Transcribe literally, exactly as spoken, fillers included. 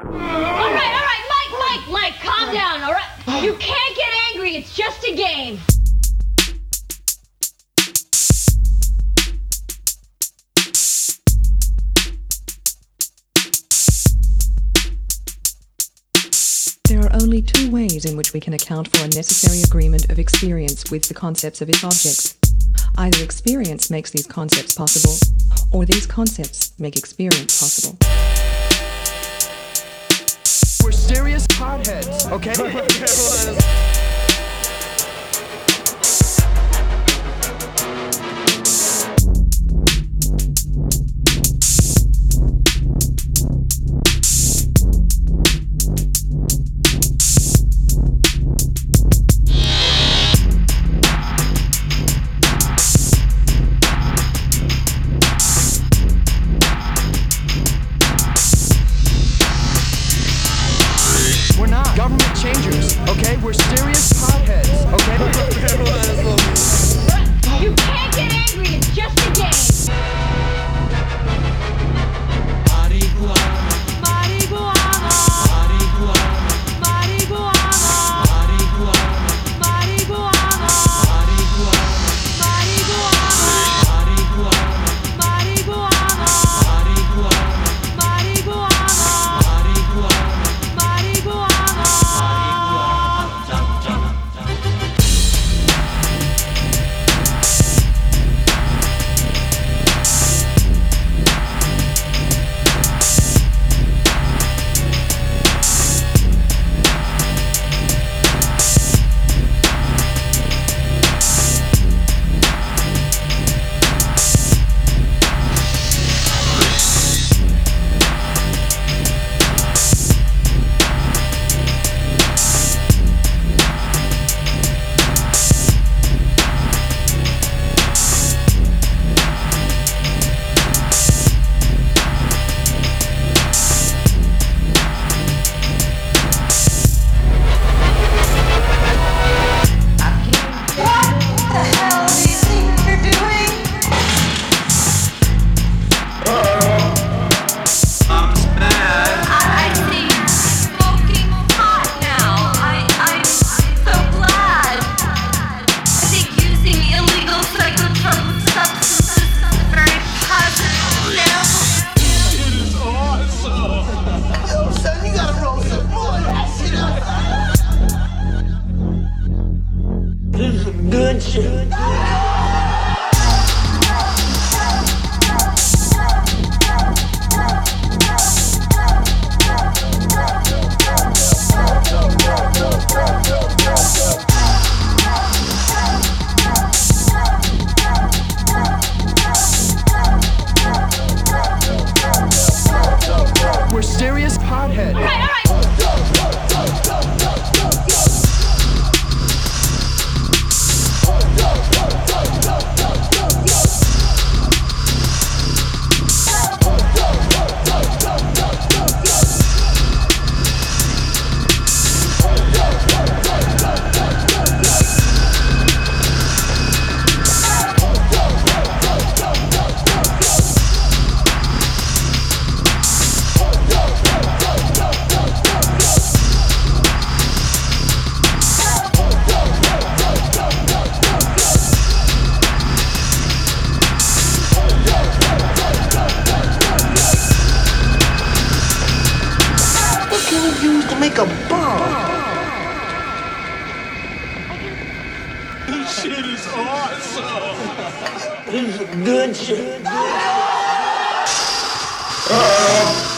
All right, all right, Mike, Mike, Mike, calm down, all right? You can't get angry, it's just a game. There are only two ways in which we can account for a necessary agreement of experience with the concepts of its objects. Either experience makes these concepts possible, or these concepts make experience possible. We're serious potheads, okay? We're not government changers, okay? We're serious potheads, okay? You can't get angry, it's just a game. Marihuana, Marihuana, marihuana, marihuana, marihuana, marihuana, marihuana, marihuana, marihuana, marihuana, marihuana, marihuana, marihuana, marihuana. jump, jump, jump. Son, you gotta roll some more. That's it. This is good shit. We're serious potheads. All right, all right. What can we use to make a bomb? This shit is awesome. This is good shit. Uh,